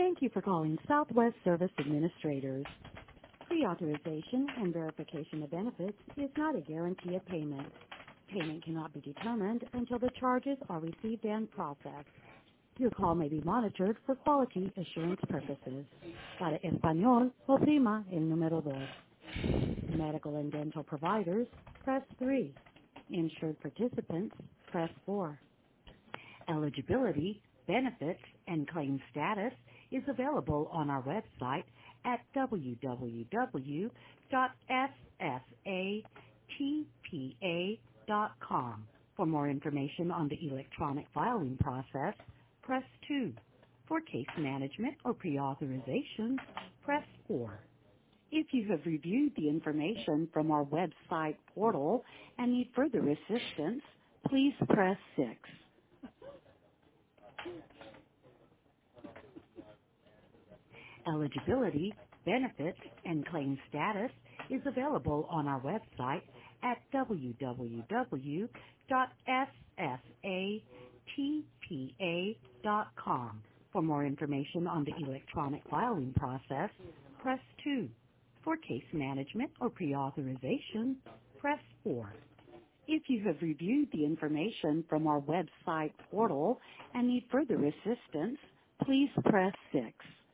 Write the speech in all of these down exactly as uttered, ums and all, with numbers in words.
Thank you for calling Southwest Service Administrators. Pre-authorization and verification of benefits is not a guarantee of payment. Payment cannot be determined until the charges are received and processed. Your call may be monitored for quality assurance purposes. Para español, oprima el número dos. Medical and dental providers, press three. Insured participants, press four. Eligibility, benefits, and claim status is available on our website at w w w dot s s a t p a dot com. For more information on the electronic filing process, press two. For case management or pre-authorization, press four. If you have reviewed the information from our website portal and need further assistance, please press six. Eligibility, benefits, and claim status is available on our website at w w w dot s s a t p a dot com. For more information on the electronic filing process, press two. For case management or pre-authorization, press four. If you have reviewed the information from our website portal and need further assistance, please press six.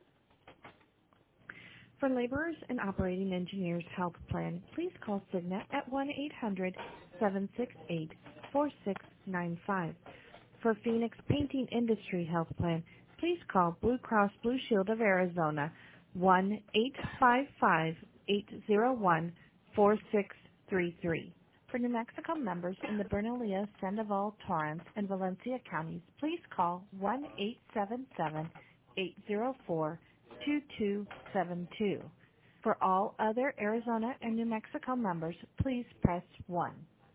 For laborers and operating engineers health plan, please call Cigna at one eight hundred seven six eight four six nine five. For Phoenix Painting Industry Health Plan, please call Blue Cross Blue Shield of Arizona one eight five five eight zero one four six three three. For New Mexico members in the Bernalillo, Sandoval, Torrance, and Valencia counties, please call one eight seven seven eight zero four two two seven two. For all other Arizona and New Mexico members, please press one.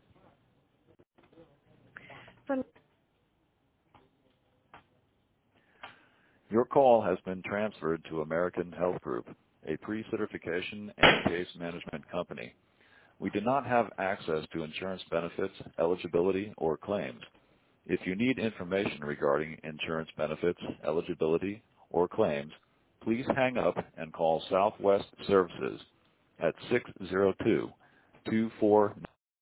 For Your call has been transferred to American Health Group, a pre-certification and case management company. We do not have access to insurance benefits, eligibility, or claims. If you need information regarding insurance benefits, eligibility, or claims, please hang up and call Southwest Services at six zero two, two four nine